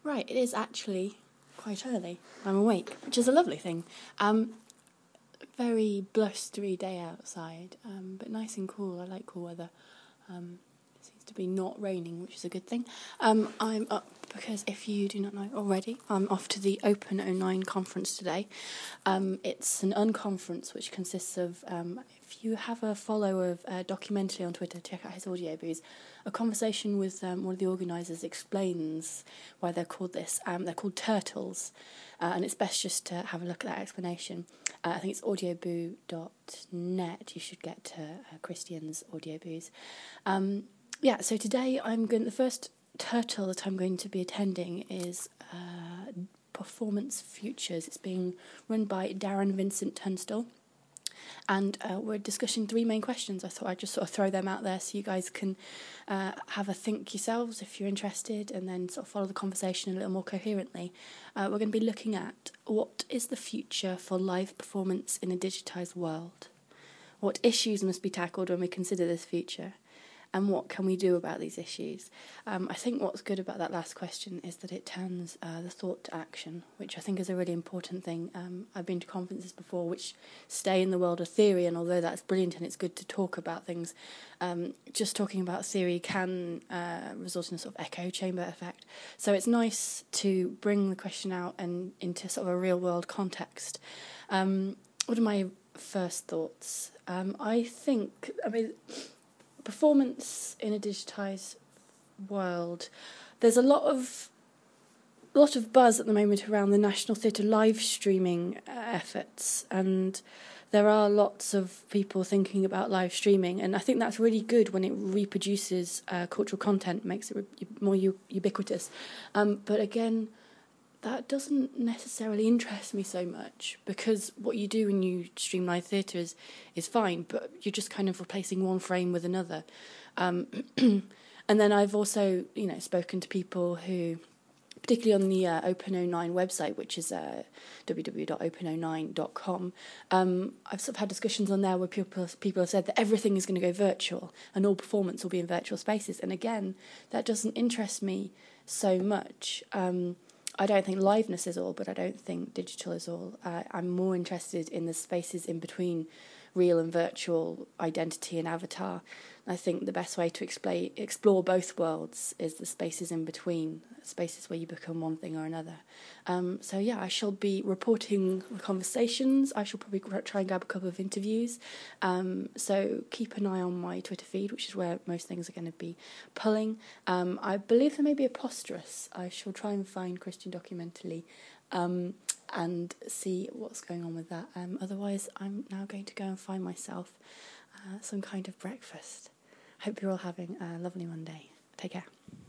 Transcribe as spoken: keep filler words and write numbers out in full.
Right, it is actually quite early. I'm awake, which is a lovely thing. Um, very blustery day outside, um, but nice and cool. I like cool weather. Um, it seems to be not raining, which is a good thing. Um, I'm up because if you do not know already, I'm off to the Open oh nine conference today. Um, it's an unconference which consists of, um, if you have a follow of uh, Documentally on Twitter, check out his audio booze. A conversation with um, one of the organisers explains why they're called this. Um, they're called turtles, uh, and it's best just to have a look at that explanation. Uh, I think it's audioboo dot net. You should get to uh, Christian's audio booze. Um, yeah, so today I'm going. The first turtle that I'm going to be attending is uh, Performance Futures. It's being run by Darren Vincent Tunstall. And uh, we're discussing three main questions. I thought I'd just sort of throw them out there so you guys can uh, have a think yourselves if you're interested, and then sort of follow the conversation a little more coherently. Uh, we're going to be looking at what is the future for live performance in a digitised world? What issues must be tackled when we consider this future? And what can we do about these issues? Um, I think what's good about that last question is that it turns uh, the thought to action, which I think is a really important thing. Um, I've been to conferences before which stay in the world of theory, and although that's brilliant and it's good to talk about things, um, just talking about theory can uh, result in a sort of echo chamber effect. So it's nice to bring the question out and into sort of a real world context. Um, what are my first thoughts? Um, I think, I mean... performance in a digitised world. There's a lot of a lot of buzz at the moment around the National Theatre live streaming uh, efforts, and there are lots of people thinking about live streaming, and I think that's really good when it reproduces uh, cultural content, makes it re- more u- ubiquitous. Um, but again, that doesn't necessarily interest me so much, because what you do when you stream live theatre is, is fine, but you're just kind of replacing one frame with another. Um, and then I've also, you know, spoken to people who, particularly on the uh, Open oh nine website, which is uh, w w w dot open oh nine dot com, um, I've sort of had discussions on there where people people have said that everything is going to go virtual and all performance will be in virtual spaces. And again, that doesn't interest me so much. Um, I don't think liveness is all, but I don't think digital is all. Uh, I'm more interested in the spaces in between real and virtual identity and avatar. And I think the best way to explain, explore both worlds is the spaces in between, spaces where you become one thing or another. Um, so yeah, I shall be reporting the conversations. I shall probably try and grab a couple of interviews. Um, so keep an eye on my Twitter feed, which is where most things are going to be pulling. Um, I believe there may be a Posterous. I shall try and find Christian Documentally um, and see what's going on with that. Um, otherwise, I'm now going to go and find myself uh, some kind of breakfast. Hope you're all having a lovely Monday. Take care.